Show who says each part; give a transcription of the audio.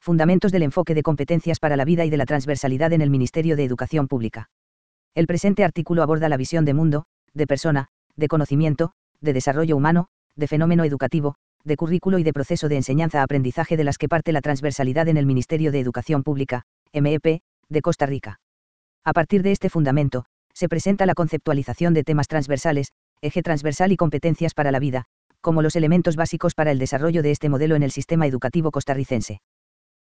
Speaker 1: Fundamentos del enfoque de competencias para la vida y de la transversalidad en el Ministerio de Educación Pública. El presente artículo aborda la visión de mundo, de persona, de conocimiento, de desarrollo humano, de fenómeno educativo, de currículo y de proceso de enseñanza-aprendizaje de las que parte la transversalidad en el Ministerio de Educación Pública, MEP, de Costa Rica. A partir de este fundamento, se presenta la conceptualización de temas transversales, eje transversal y competencias para la vida, como los elementos básicos para el desarrollo de este modelo en el sistema educativo costarricense.